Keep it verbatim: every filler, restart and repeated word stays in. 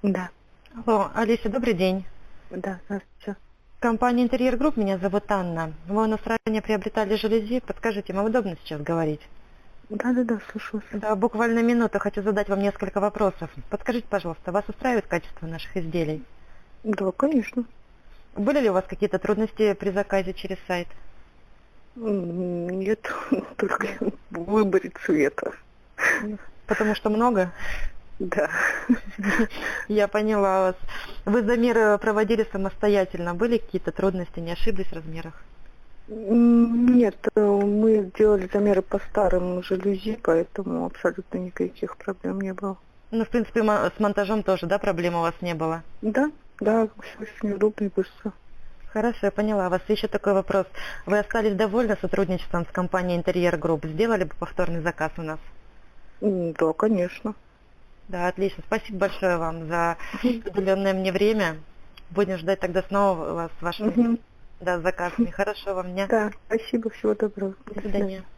Да, Алло, Алиса, добрый день. да, здравствуйте. Компания Интерьер Групп, меня зовут Анна. Вы у нас ранее приобретали жалюзи. Подскажите, вам удобно сейчас говорить? Да-да-да, слушаю вас. Да, буквально минуту. Хочу задать вам несколько вопросов. Подскажите, пожалуйста, вас устраивает качество наших изделий? Да, конечно. Были ли у вас какие-то трудности при заказе через сайт? М, Нет, только в выборе цвета. Потому что много? Да. Я поняла вас. Вы замеры проводили самостоятельно. Были какие-то трудности, не ошиблись в размерах? М, Нет, э, мы делали замеры по старым жалюзи, поэтому абсолютно никаких проблем не было. Ну, в принципе, мо- с монтажом тоже, да, проблем у вас не было? Да, да, все очень удобно и быстро. Хорошо, я поняла вас. Еще такой вопрос. Вы остались довольны сотрудничеством с компанией Интерьер Групп? Сделали бы повторный заказ у нас? М, Да, конечно. Да, отлично. Спасибо большое вам за Мгм. уделенное мне время. Будем ждать тогда снова вас с вашими Мгм. да, заказами. Хорошего вам дня. Да, спасибо, всего доброго. До До свидания. свидания.